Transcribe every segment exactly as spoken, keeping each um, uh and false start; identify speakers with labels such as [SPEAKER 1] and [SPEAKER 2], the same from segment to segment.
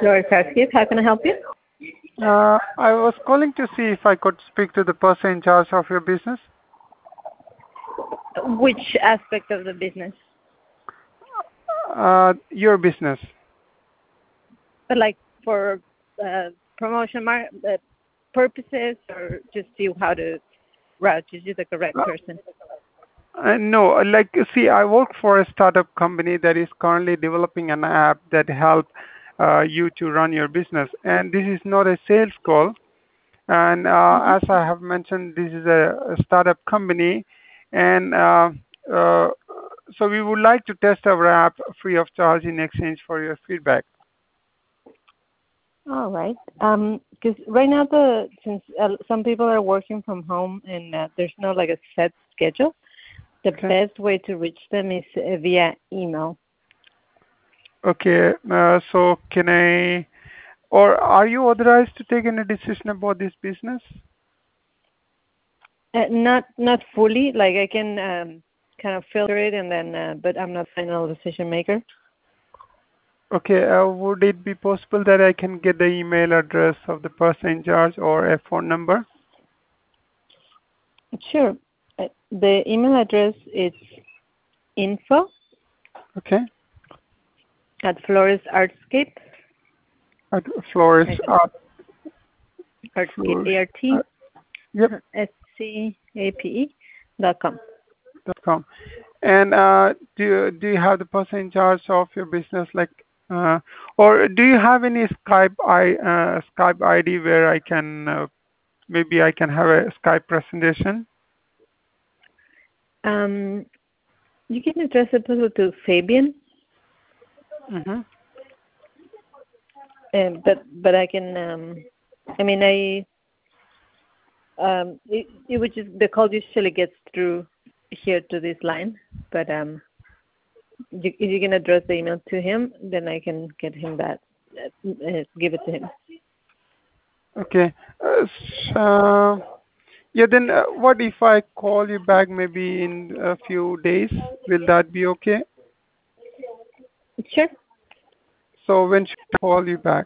[SPEAKER 1] Laura Sarsky, how can I help you?
[SPEAKER 2] Uh, I was calling to see if I could speak to the person in charge of your business.
[SPEAKER 1] Which aspect of the business?
[SPEAKER 2] Uh, your business.
[SPEAKER 1] But like for uh, promotion mar- uh, purposes, or just see how to route you to the correct
[SPEAKER 2] Uh,
[SPEAKER 1] person?
[SPEAKER 2] uh, no, like you see, I work for a startup company that is currently developing an app that help uh, you to run your business. And this is not a sales call. And uh,
[SPEAKER 1] Mm-hmm.
[SPEAKER 2] as I have mentioned, this is a, a startup company, and uh, uh, so we would like to test our app free of charge in exchange for your feedback.
[SPEAKER 1] All right. Um, because right now the since uh, some people are working from home and uh, there's no like a set schedule, the
[SPEAKER 2] Okay.
[SPEAKER 1] best way to reach them is uh, via email.
[SPEAKER 2] Okay. Uh, so can I, or are you authorized to take any decision about this business?
[SPEAKER 1] Uh, not not fully. Like I can um, kind of filter it and then, uh, but I'm not final decision maker.
[SPEAKER 2] Okay. Uh, would it be possible that I can get the email address of the person in charge or a phone number?
[SPEAKER 1] Sure. Uh, the email address is info
[SPEAKER 2] Okay.
[SPEAKER 1] at Flores Artscape.
[SPEAKER 2] At Flores Art.
[SPEAKER 1] Artscape,
[SPEAKER 2] Flores.
[SPEAKER 1] A R T,
[SPEAKER 2] Uh, yep.
[SPEAKER 1] S C A P E dot com.
[SPEAKER 2] Dot com. And uh, do you, do you have the person in charge of your business, like, uh, or do you have any Skype I uh, Skype I D where I can uh, maybe I can have a Skype presentation?
[SPEAKER 1] Um, you can address it also to Fabian,
[SPEAKER 2] Mm-hmm.
[SPEAKER 1] um, but but I can. Um, I mean, I. Um, it, it would just the call usually gets through here to this line, but um, you, if you can address the email to him, then I can get him that, uh, uh, give it to him.
[SPEAKER 2] Okay. Uh, so, yeah, then uh, what if I call you back maybe in a few days? Will that be okay?
[SPEAKER 1] Sure.
[SPEAKER 2] So when should I call you back?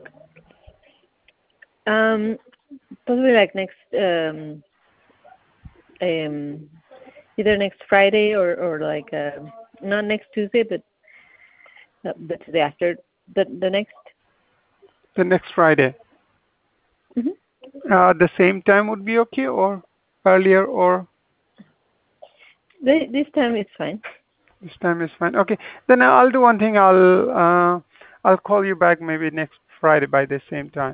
[SPEAKER 1] Um, possibly like next, um, um, either next Friday or or like uh, not next Tuesday, but uh, the Tuesday after the the next.
[SPEAKER 2] The next Friday.
[SPEAKER 1] Mm-hmm.
[SPEAKER 2] Uh, the same time would be okay, or earlier, or
[SPEAKER 1] This, this time it's fine.
[SPEAKER 2] this time is fine. Okay, then I'll do one thing. I'll uh, I'll call you back maybe next Friday by the same time.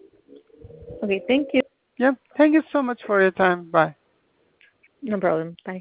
[SPEAKER 1] Okay, thank you.
[SPEAKER 2] Yeah. Thank you so much for your time. Bye.
[SPEAKER 1] No problem. Bye.